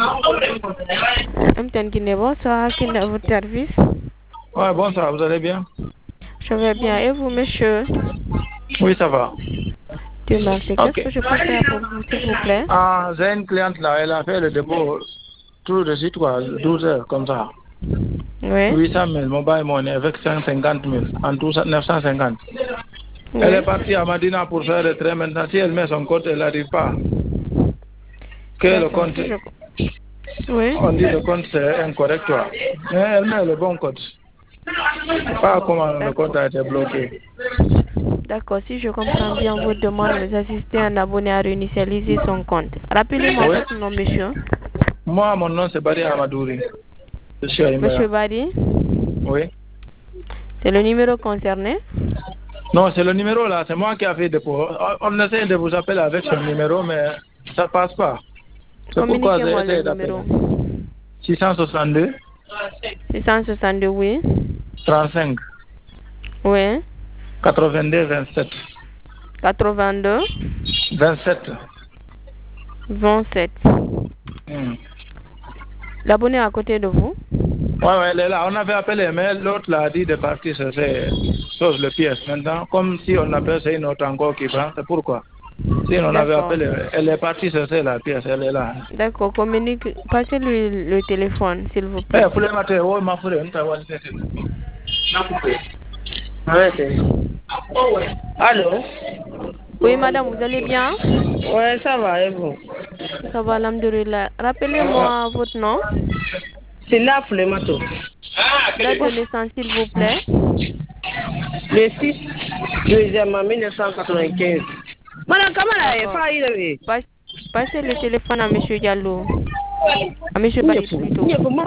M'ten Guinée, bonsoir, qui est à votre service? Ouais, bonsoir, vous allez bien? Je vais bien. Et vous, monsieur? Oui, ça va. Dieu merci. Qu'est-ce Ok. que je peux faire pour vous, s'il vous plaît? Ah, j'ai une cliente là, elle a fait le dépôt tout de suite, quoi, 12 heures, comme ça. Oui. 800 000 mobile money avec 150 000, en tout 950. Elle est Oui. partie à Madina pour faire le trait. Maintenant, si elle met son compte, elle n'arrive pas. Que le D'accord. compte, Si je... Oui. on dit le compte c'est incorrect, quoi. Mais elle met le bon code. Pas comment le compte D'accord. a été bloqué. D'accord. Si je comprends bien votre demande, vous assistez un abonné à réinitialiser son compte. Rappelez-moi Oui. votre nom, monsieur. Moi, mon nom c'est Bari Amadouri. Je suis à Monsieur Imera. Badi, Oui. c'est le numéro concerné. Non, c'est le numéro là, c'est moi qui ai fait dépôt. On essaie de vous appeler avec ce numéro, mais ça passe pas. C'est pourquoi j'ai Communiquez-moi le essayé d'appeler. numéro. 662 662, oui. 35 Oui. 82 27. 82 27. 27. Hmm. L'abonné à côté de vous? Ouais, elle est là. On avait appelé, mais l'autre l'a dit de partir chercher chose le pièce. Maintenant, comme si on appelle, c'est une autre encore qui prend, c'est pourquoi. Si on avait D'accord. appelé, elle est partie chercher la pièce, elle est là. D'accord, communique. Passez-lui le téléphone, s'il vous Eh, plaît. pour le matin, oh, ma frère, on t'a dit. Arrêtez. Allô? Oui, madame, vous allez bien? Ouais, ça va, et vous? Ça va, alhamdoulilah. Rappelez-moi votre nom, C'est là pour le matin. date de naissance, s'il vous plaît. Le 6 deuxième 1995. Madame, comment elle est D'accord. failli? Passez le téléphone à monsieur Diallo. À monsieur Barry, plutôt.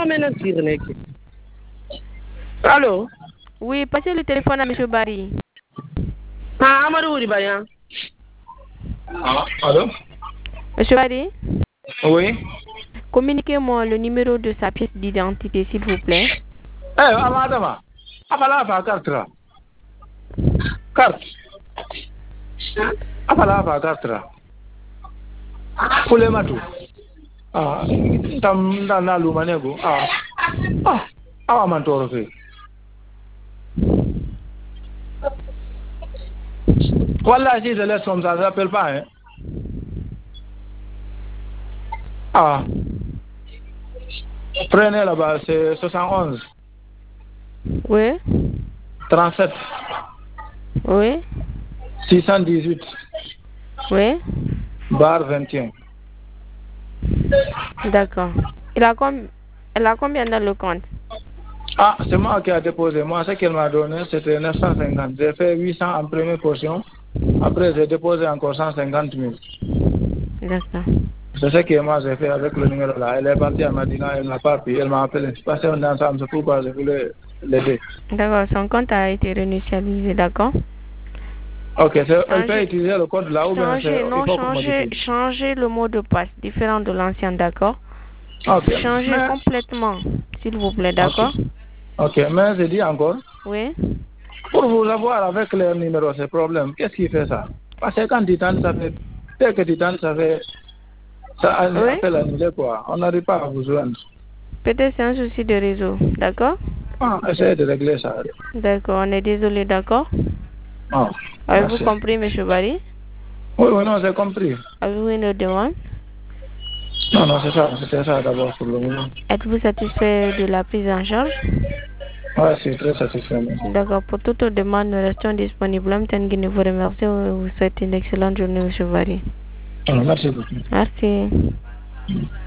Allô? Oui, passez le téléphone à monsieur Barry. Ah, Amadou Oudibaya. Allô? Monsieur Barry, Oui. communiquez-moi le numéro de sa pièce d'identité, s'il vous plaît. Eh, Amadama. Apala apa carte là? Carte. Apala apa carte là? Pour le matou. Ah, tam na lumanego. Ah. Ah, awa mantoro fe. Voilà, si je laisse comme ça, ça s'appelle pas, hein. Ah. Prenez là-bas, c'est 71. Oui. 37. Oui. 618. Oui. Bar 21. D'accord. Elle a combien dans le compte? Ah, c'est moi qui ai déposé. Moi, ce qu'elle m'a donné, c'était 950. J'ai fait 800 en première portion. Après, j'ai déposé encore 150 000. D'accord. C'est ce que moi j'ai fait avec le numéro là. Elle est partie à Madina, elle m'a pas pris, elle m'a appelé. Parce qu'on est ensemble, c'est pourquoi je voulais l'aider. D'accord, son compte a été réinitialisé, d'accord? Ok, elle peut utiliser le code là ou bien il faut modifier. Changez le mot de passe, différent de l'ancien, d'accord? Ok. Changez complètement, s'il vous plaît, d'accord? Ok, mais je dis encore, Oui? pour vous avoir avec le numéro, c'est problème. Qu'est-ce qui fait ça? Parce que quand tu tentes, ça fait, dès que tu tentes, ça fait, ça appelle annulé quoi. On n'arrive pas à vous joindre. Peut-être c'est un souci de réseau, d'accord? Ah, essayez de régler ça. D'accord, on est désolé, d'accord? Ah, avez-vous compris, M. Barry? Oui, non, j'ai compris. Avez-vous une autre demande? Non, c'est ça, c'était ça d'abord pour le moment. Êtes-vous satisfait de la prise en charge? Oui, c'est très satisfait. D'accord, pour toute demande, nous restons disponibles. Nous vous remercions et vous souhaite une excellente journée, M. Barry. Merci beaucoup. Merci.